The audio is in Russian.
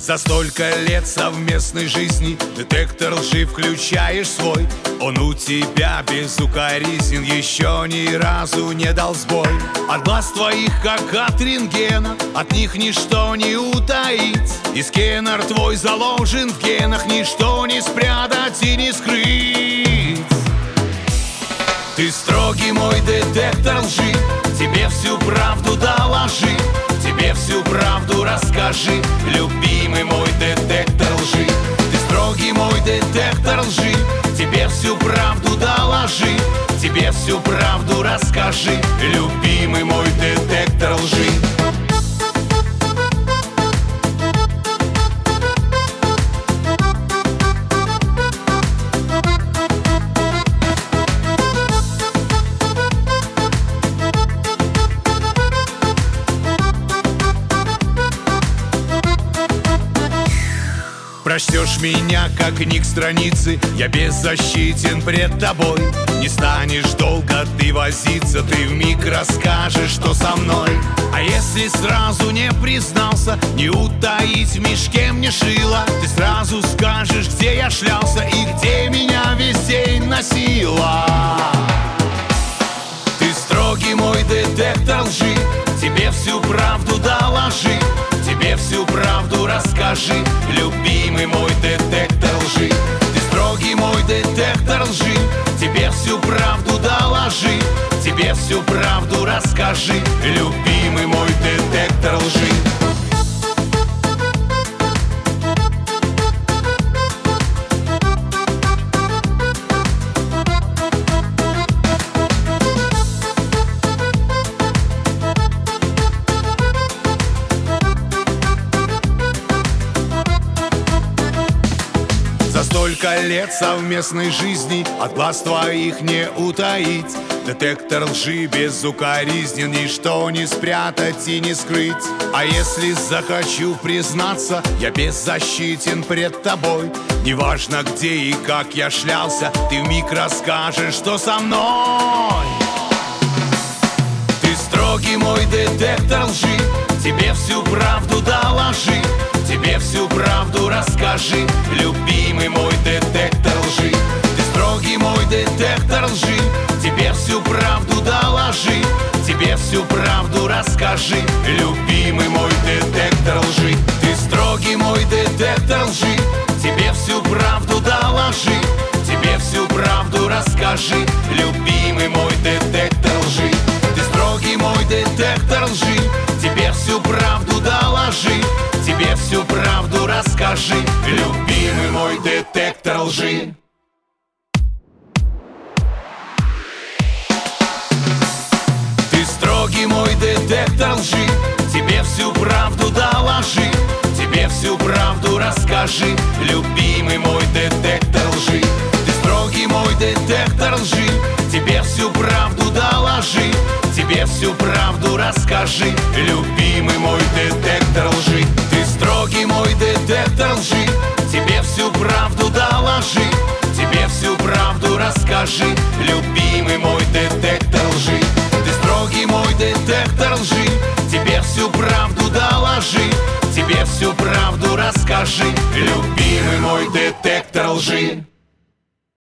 За столько лет совместной жизни детектор лжи включаешь свой. Он у тебя безукоризнен, еще ни разу не дал сбой. От глаз твоих, как от рентгена, от них ничто не утаить. И скэнер твой заложен в генах, ничто не спрятать и не скрыть. Ты строгий мой детектор лжи, тебе всю правду доложи, тебе всю правду расскажи, любимый мой детектор лжи. Ты строгий мой детектор лжи, тебе всю правду доложи, тебе всю правду расскажи, любимый мой детектор лжи. Прочтешь меня, как книг страницы, я беззащитен пред тобой. Не станешь долго ты возиться, ты вмиг расскажешь, что со мной. А если сразу не признался, не утаить в мешке мне шило, ты сразу скажешь, где я шлялся и где меня весь день носила. Ты строгий мой детектор лжи, тебе всю правду доложи, тебе всю правду расскажи, любимый мой детектор лжи. Ты строгий мой детектор лжи, тебе всю правду доложи, тебе всю правду расскажи, любимый мой детектор лжи. За столько лет совместной жизни от глаз твоих не утаить. Детектор лжи безукоризнен, ничто не спрятать и не скрыть. А если захочу признаться, я беззащитен пред тобой. Неважно где и как я шлялся, ты вмиг расскажешь, что со мной. Ты строгий мой детектор лжи, тебе всю правду доложи, тебе всю правду расскажи, любимый мой детектор лжи. Ты строгий мой детектор лжи, тебе всю правду доложи, тебе всю правду расскажи, любимый мой детектор лжи. Ты строгий мой детектор лжи, тебе всю правду доложи, тебе всю правду расскажи, любимый мой детектор лжи. Ты строгий мой детектор лжи, тебе всю правду доложи, тебе всю правду расскажи, любимый мой детектор лжи. Ты строгий мой детектор лжи, тебе всю правду доложи, тебе всю правду расскажи, любимый мой детектор лжи. Ты строгий мой детектор лжи, тебе всю правду доложи, тебе всю правду расскажи, любимый мой детектор лжи. Ты строгий мой детектор лжи, тебе всю правду доложи, тебе всю правду расскажи, любимый мой детектор лжи. Ты строгий мой детектор лжи, тебе всю правду доложи, тебе всю правду расскажи, любимый мой детектор лжи.